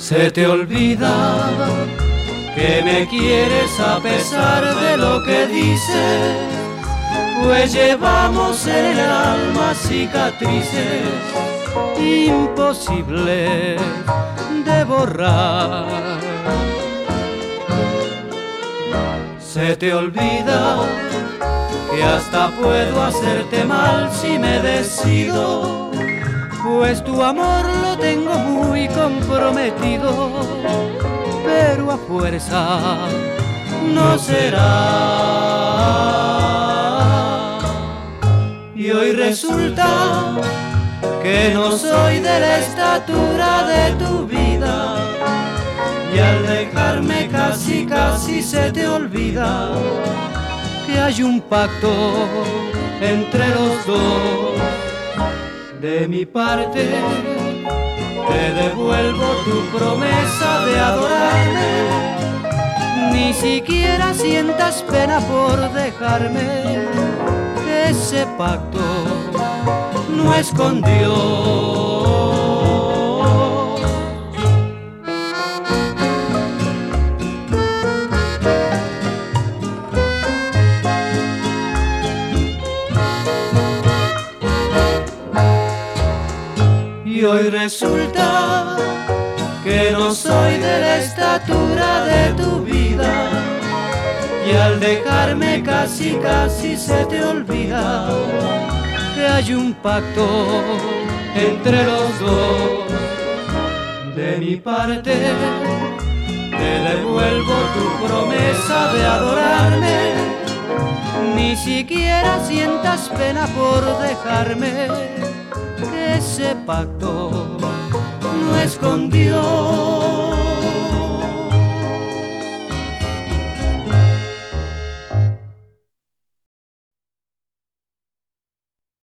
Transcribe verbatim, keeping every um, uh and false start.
Se te olvida que me quieres a pesar de lo que dices, pues llevamos en el alma cicatrices imposibles de borrar. Se te olvida que hasta puedo hacerte mal si me decido, pues tu amor lo tengo muy comprometido, pero a fuerza no será. Y hoy resulta que no soy de la estatura de tu vida, y al dejarme casi casi se te olvida que hay un pacto entre los dos. De mi parte te devuelvo tu promesa de adorarme, ni siquiera sientas pena por dejarme, que ese pacto no es con Dios. Y hoy resulta que no soy de la estatura de tu vida, y al dejarme casi casi se te olvida que hay un pacto entre los dos. De mi parte te devuelvo tu promesa de adorarme, ni siquiera sientas pena por dejarme, que ese pacto no es con Dios.